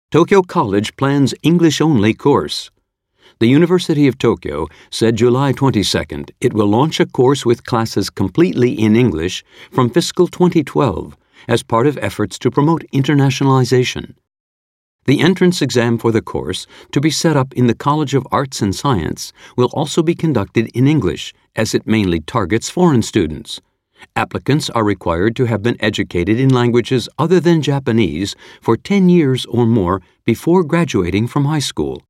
Tokyo College plans English-only course. The University of Tokyo said July 22nd it will launch a course with classes completely in English from fiscal 2012 as part of efforts to promote internationalization. The entrance exam for the course, to be set up in the College of Arts and Science, will also be conducted in English, as it mainly targets foreign students. Applicants are required to have been educated in languages other than Japanese for 10 years or more before graduating from high school.